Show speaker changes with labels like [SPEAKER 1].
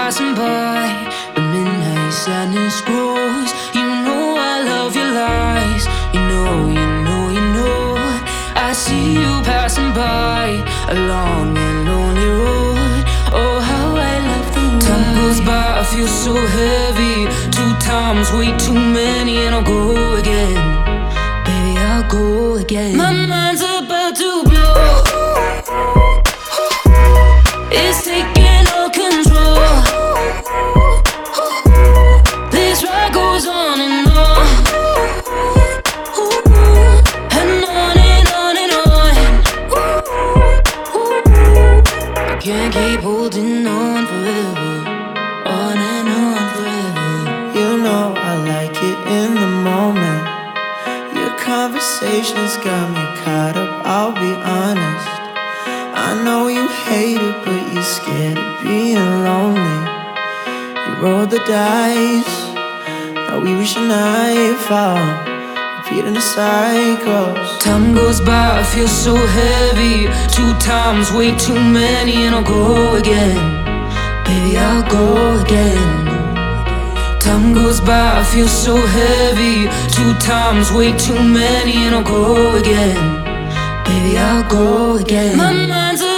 [SPEAKER 1] passing by. The midnight sadness grows. You know I love your lies. You know, you know, you know. I see you passing by a long and lonely road. Oh, how I love the light. Time goes by, I feel so heavy. 2 times, way too many, and I'll go again. Baby, I'll go again. My mind's about to blow. It's taking all control. This ride goes on and on. And on and on and on. I can't keep holding on forever. On and on forever.
[SPEAKER 2] You know I like it in the moment. Your conversations got me caught up, I'll be honest. I know you hate it, but you're scared of being lonely. You rolled the dice, now we wish a nightfall, repeating the cycles.
[SPEAKER 1] Time goes by, I feel so heavy. 2 times, way too many, and I'll go again. Baby, I'll go again. Time goes by, I feel so heavy. 2 times, way too many, and I'll go again. Baby, I'll go again. My mind's